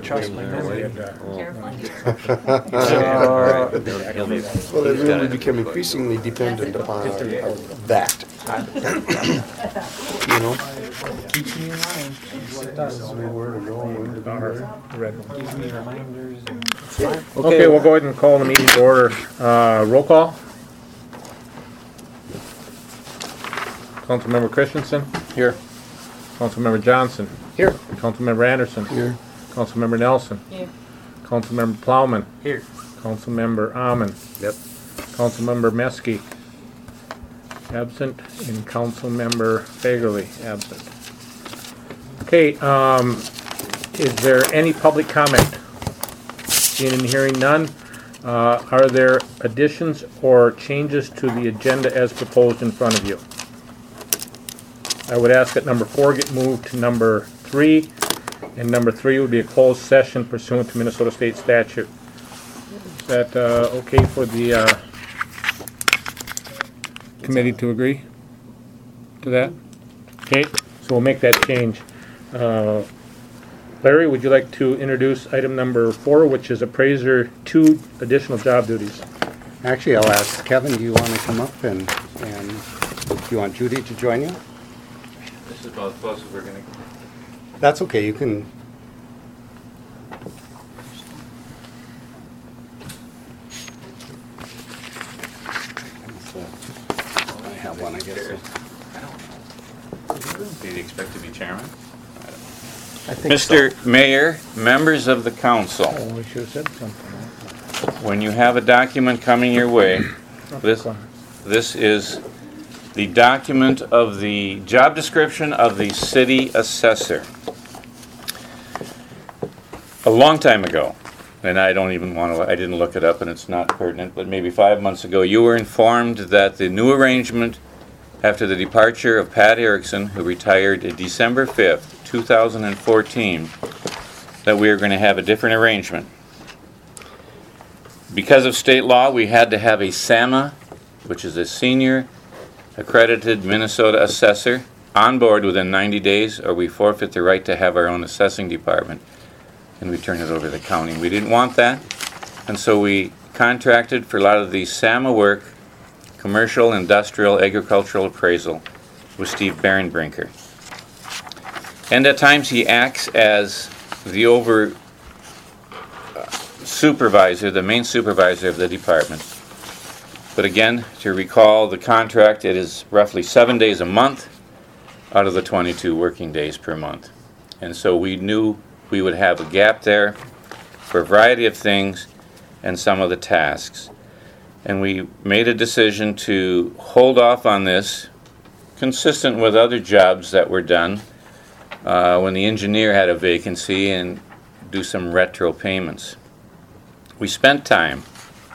trust my memory. Well, it really become increasingly dependent upon that. You know? Keeps me in line. That's what it does. The red one. Gives me reminders. Okay, we'll go ahead and call the meeting to order. Roll call. Councilmember Christensen. Here. Councilmember Johnson. Here. Councilmember Anderson. Here. Councilmember Nelson. Here. Councilmember Plowman. Here. Councilmember Amon. Yep. Councilmember Meske. Absent. And Councilmember Fagerly. Absent. Okay, is there any public comment? Seeing and hearing none. Are there additions or changes to the agenda as proposed in front of you? I would ask that number 4 get moved to number 3, and number 3 would be a closed session pursuant to Minnesota State statute. Is that okay for the committee to agree to that? Okay, so we'll make that change. Larry, would you like to introduce item number 4, which is appraiser 2 additional job duties? Actually, I'll ask Kevin, do you want to come up and do you want Judy to join you? This is about as close as we're going to. That's okay, you can. I have one, I guess. Do you expect to be chairman? I think Mr. Mayor, members of the council, Oh, we should have said something. when you have a document coming your way, this is the document of the job description of the city assessor. A long time ago, and I didn't look it up and it's not pertinent, but maybe 5 months ago, you were informed that the new arrangement after the departure of Pat Erickson, who retired December 5th, 2014, that we are going to have a different arrangement. Because of state law, we had to have a SAMA, which is a senior accredited Minnesota assessor, on board within 90 days, or we forfeit the right to have our own assessing department, and we turn it over to the county. We didn't want that, and so we contracted for a lot of the SAMA work, commercial, industrial, agricultural appraisal, with Steve Barenbrinker. And at times he acts as the supervisor, the main supervisor of the department. But again, to recall the contract, it is roughly 7 days a month out of the 22 working days per month. And so we knew we would have a gap there for a variety of things and some of the tasks. And we made a decision to hold off on this, consistent with other jobs that were done when the engineer had a vacancy, and do some retro payments. We spent time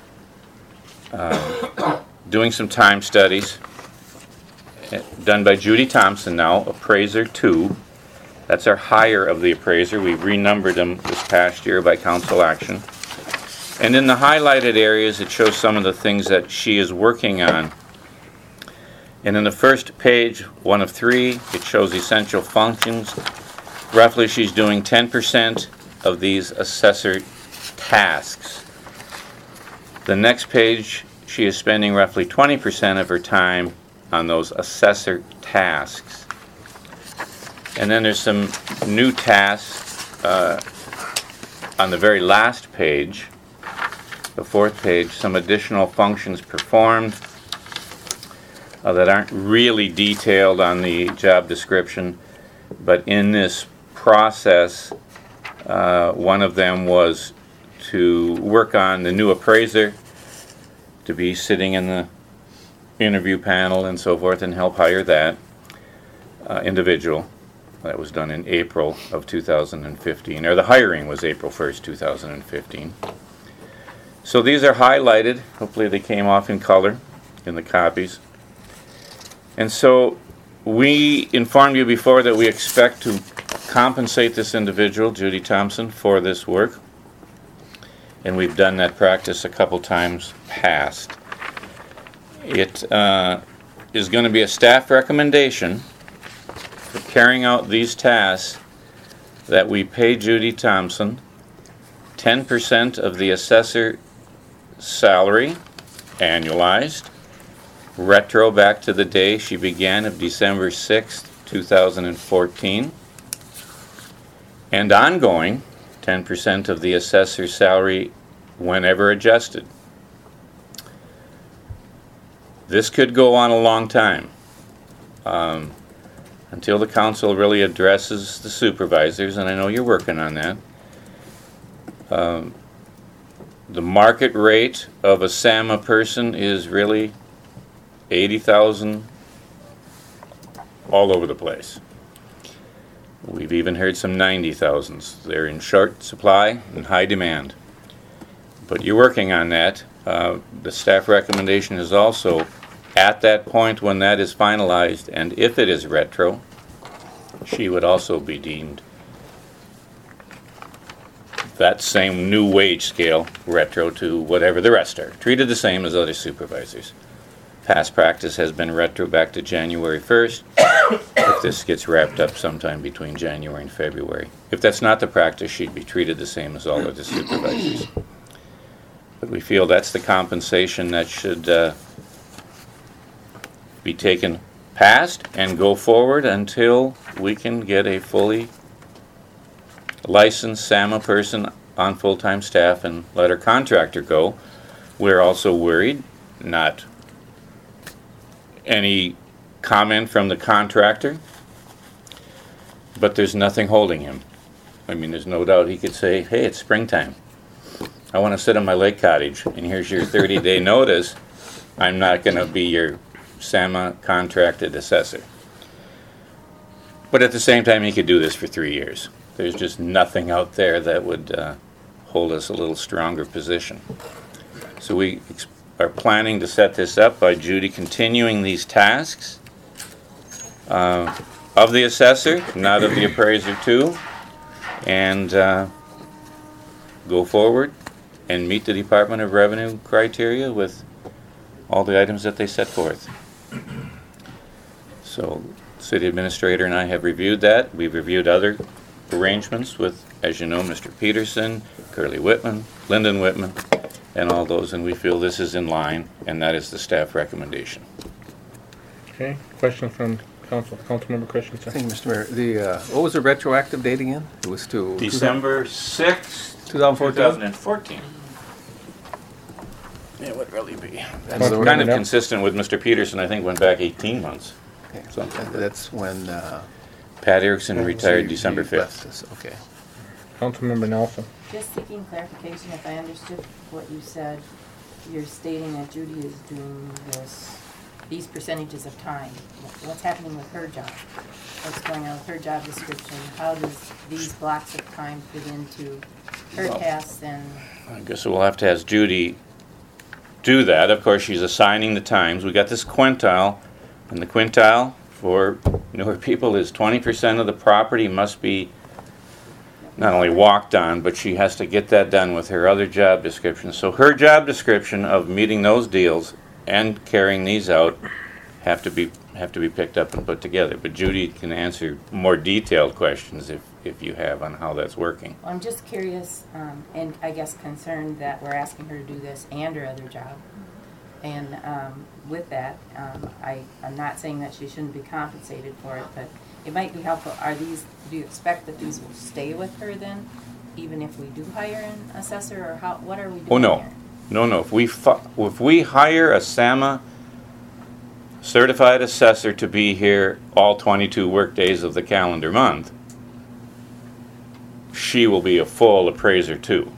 doing some time studies done by Judy Thompson now, appraiser 2. That's our hire of the appraiser. We renumbered them this past year by council action. And in the highlighted areas, it shows some of the things that she is working on. And in the first page, 1 of 3, it shows essential functions. Roughly, she's doing 10% of these assessor tasks. The next page, she is spending roughly 20% of her time on those assessor tasks. And then there's some new tasks on the very last page, the 4th page, some additional functions performed that aren't really detailed on the job description, but in this process, one of them was to work on the new appraiser, to be sitting in the interview panel and so forth, and help hire that individual. That was done in April of 2015, or the hiring was April 1st, 2015. So these are highlighted. Hopefully they came off in color in the copies. And so we informed you before that we expect to compensate this individual, Judy Thompson, for this work. And we've done that practice a couple times past. It is going to be a staff recommendation for carrying out these tasks that we pay Judy Thompson 10% of the assessor salary, annualized, retro back to the day she began of December 6th, 2014, and ongoing, 10% of the assessor's salary whenever adjusted. This could go on a long time, until the council really addresses the supervisors, and I know you're working on that. The market rate of a SAMA person is really 80,000 all over the place. We've even heard some 90,000s. They're in short supply and high demand. But you're working on that. The staff recommendation is also, at that point when that is finalized, and if it is retro, she would also be deemed that same new wage scale retro to whatever the rest are. Treated the same as other supervisors. Past practice has been retro back to January 1st. If this gets wrapped up sometime between January and February. If that's not the practice, she'd be treated the same as all other supervisors. But we feel that's the compensation that should be taken past and go forward until we can get a fully licensed SAMA person on full-time staff and let our contractor go. We're also worried, not any comment from the contractor, but there's nothing holding him. I mean, there's no doubt he could say, hey, it's springtime. I want to sit on my lake cottage, and here's your 30-day notice. I'm not going to be your SAMA contracted assessor. But at the same time, he could do this for 3 years. There's just nothing out there that would hold us a little stronger position. So we are planning to set this up by Judy continuing these tasks of the assessor, not of the appraiser too, and go forward and meet the Department of Revenue criteria with all the items that they set forth. So, City Administrator and I have reviewed that. We've reviewed other arrangements with, as you know, Mr. Peterson, Curly Whitman, Lyndon Whitman, and all those, and we feel this is in line, and that is the staff recommendation. Okay, question from Councilmember Christensen. Thank you, Mr. Mayor. What was the retroactive date again? It was to December 6th, 2014. It would really be. That's Councilmember kind of Knapp. consistent with Mr. Peterson, I think went back 18 months. Okay. So- That's when Pat Erickson retired he December 5th. left us. Okay. Councilmember Nelson. Just seeking clarification, if I understood what you said, you're stating that Judy is doing these percentages of time. What's happening with her job? What's going on with her job description? How does these blocks of time fit into her tasks and? I guess we'll have to ask Judy do that. Of course, she's assigning the times. We got this quintile, and the quintile for newer people is 20% of the property must be not only walked on, but she has to get that done with her other job description. So her job description of meeting those deals and carrying these out have to be picked up and put together. But Judy can answer more detailed questions if you have on how that's working. Well, I'm just curious, and I guess concerned that we're asking her to do this and her other job. And with that, I'm not saying that she shouldn't be compensated for it, but it might be helpful. Do you expect that these will stay with her then, even if we do hire an assessor, or what are we doing Oh, no. here? No. If we hire a SAMA certified assessor to be here all 22 work days of the calendar month, she will be a full appraiser too.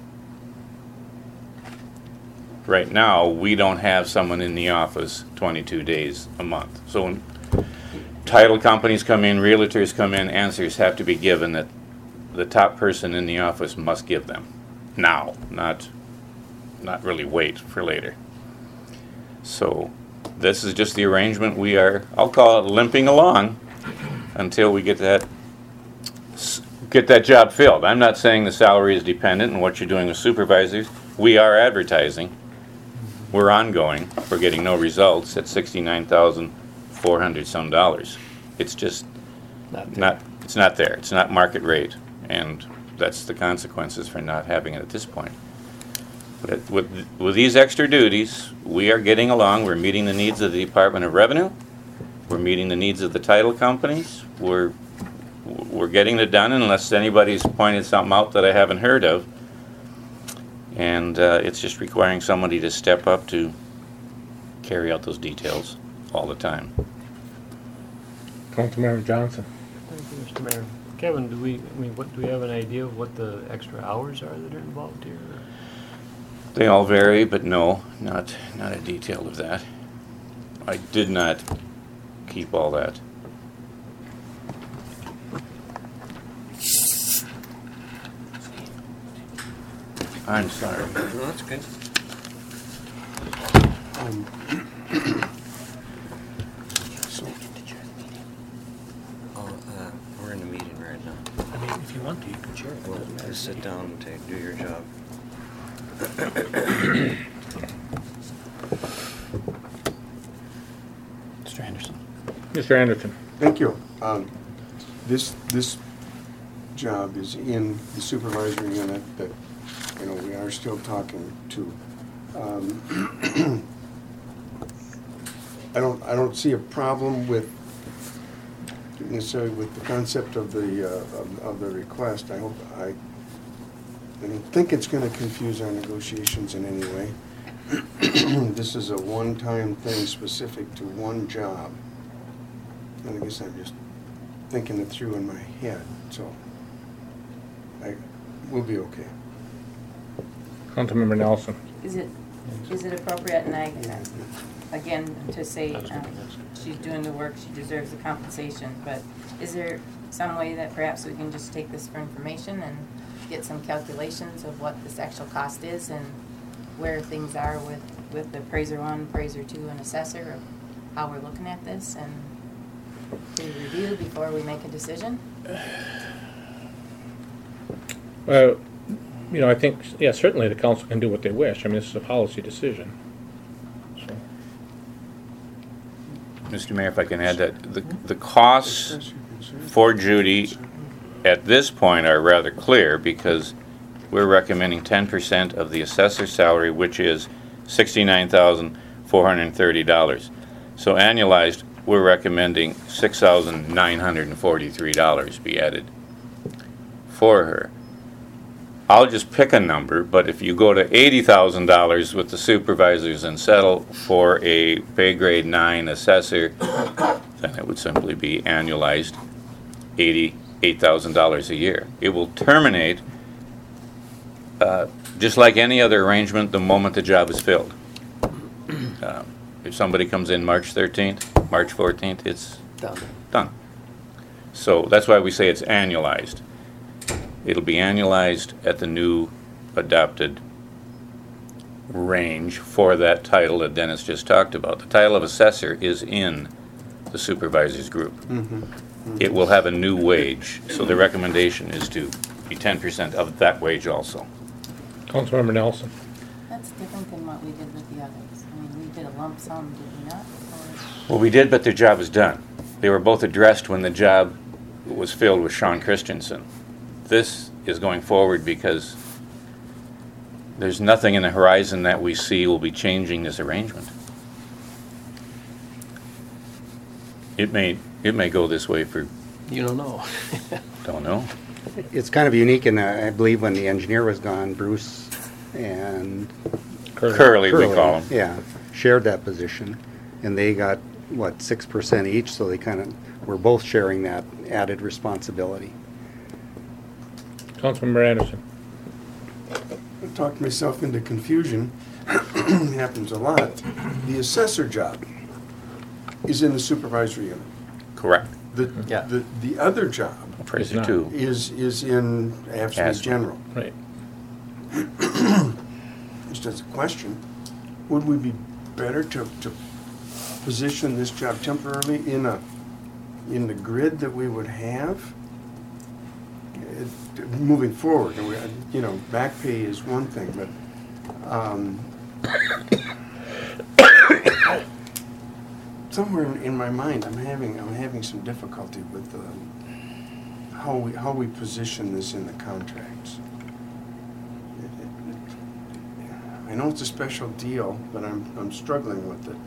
Right now, we don't have someone in the office 22 days a month. So when title companies come in, realtors come in, answers have to be given that the top person in the office must give them now, not really wait for later. So this is just the arrangement we are, I'll call it limping along until we get that job filled. I'm not saying the salary is dependent on what you're doing with supervisors. We are advertising. We're ongoing. We're getting no results at $69,400 some. It's just it's not there. It's not market rate. And that's the consequences for not having it at this point. But with these extra duties, we are getting along. We're meeting the needs of the Department of Revenue. We're meeting the needs of the title companies. We're getting it done unless anybody's pointed something out that I haven't heard of. And it's just requiring somebody to step up to carry out those details all the time. Councilmember Johnson. Thank you, Mr. Mayor. Kevin, do we have an idea of what the extra hours are that are involved here? They all vary, but no, not a detail of that. I did not keep all that. I'm sorry. No, that's good. So, We're in a meeting right now. I mean, if you want to, you can share it. Well, just sit down and do your job. Mr. Anderson. Mr. Anderson. thank you. This job is in the supervisory unit that, we are still talking to. I don't see a problem with, necessarily with the concept of the request. I don't think it's gonna confuse our negotiations in any way. This is a one-time thing specific to one job. And I guess I'm just thinking it through in my head, so we'll be okay. Councilmember Nelson. Is it appropriate, and I, again, to say she's doing the work, she deserves the compensation, but is there some way that perhaps we can just take this for information and get some calculations of what this actual cost is and where things are with the appraiser 1, appraiser 2, and assessor, of how we're looking at this, and to review before we make a decision? Well, I think, yeah, certainly the council can do what they wish. I mean, this is a policy decision. So, Mr. Mayor, if I can add that, the costs for Judy at this point are rather clear because we're recommending 10% of the assessor's salary, which is $69,430. So annualized, we're recommending $6,943 be added for her. I'll just pick a number, but if you go to $80,000 with the supervisors and settle for a pay grade 9 assessor, then it would simply be annualized $88,000 a year. It will terminate just like any other arrangement the moment the job is filled. If somebody comes in March 13th, March 14th, it's done. So that's why we say it's annualized. It'll be annualized at the new adopted range for that title that Dennis just talked about. The title of assessor is in the supervisor's group. It will have a new wage, so the recommendation is to be 10% of that wage also. Councilmember Nelson. That's different than what we did with the others. I mean, we did a lump sum, did we not? Well, we did, but their job is done. They were both addressed when the job was filled with Sean Christensen. This is going forward because there's nothing in the horizon that we see will be changing this arrangement. It may go this way for, You don't know. don't know. It's kind of unique, and I believe when the engineer was gone, Bruce and Curly, we call him. Yeah, shared that position, and they got, 6% each, so they kind of were both sharing that added responsibility. Councilmember Anderson. I talked myself into confusion. It happens a lot. The assessor job is in the supervisory unit. Correct. The other job Appraiser not. 2. is in AFSCME AFSCME. General. Right. Just as a question, would we be better to position this job temporarily in the grid that we would have? Moving forward, back pay is one thing, but somewhere in my mind, I'm having some difficulty with how we position this in the contracts. I know it's a special deal, but I'm struggling with it.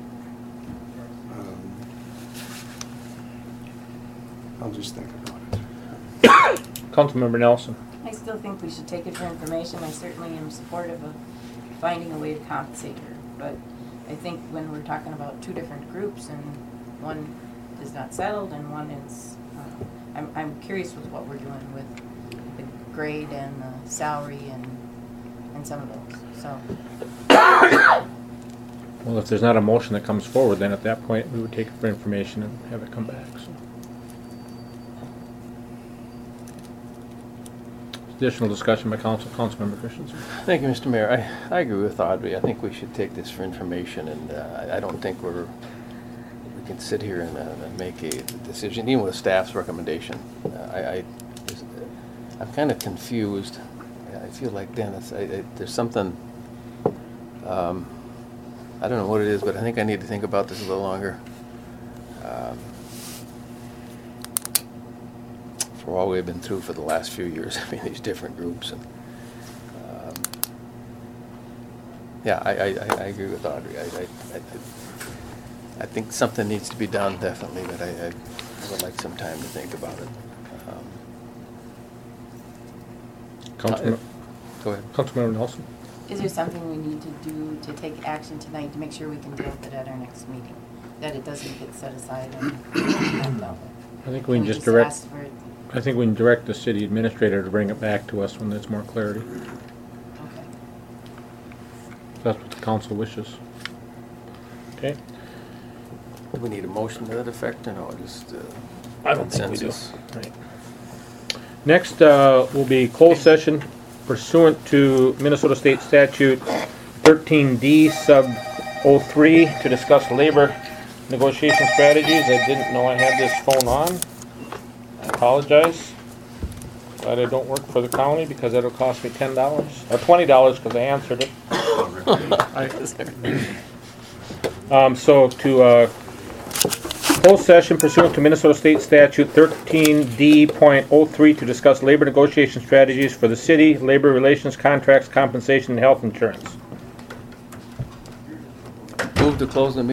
I'll just think about it. Councilmember Nelson. I still think we should take it for information. I certainly am supportive of finding a way to compensate her. But I think when we're talking about two different groups and one is not settled and one is, I'm curious with what we're doing with the grade and the salary and some of those, so. Well, if there's not a motion that comes forward, then at that point, we would take it for information and have it come back, so. Additional discussion by Councilmember Christensen. Thank you, Mr. Mayor. I agree with Audrey. I think we should take this for information, and I don't think we can sit here and make a decision, even with staff's recommendation. I'm kind of confused. I feel like, Dennis, there's something, I don't know what it is, but I think I need to think about this a little longer. For all we've been through for the last few years, I mean, these different groups, and yeah, I agree with Audrey. I think something needs to be done, definitely, but I would like some time to think about it. Go ahead. Councilmember Nelson. Is there something we need to do to take action tonight to make sure we can deal with it at our next meeting? That it doesn't get set aside and no. I think we can just ask direct, for it? I think we can direct the city administrator to bring it back to us when there's more clarity. Okay. That's what the council wishes. Okay? Do we need a motion to that effect, or no, just I don't think we do. consensus? Right. Next will be closed session pursuant to Minnesota State Statute 13D sub 03 to discuss labor negotiation strategies. I didn't know I had this phone on. I apologize. Glad I don't work for the county because that'll cost me $10 or $20 because I answered it. So to closed session pursuant to Minnesota State Statute 13D.03 to discuss labor negotiation strategies for the city, labor relations, contracts, compensation, and health insurance. Move to close the meeting.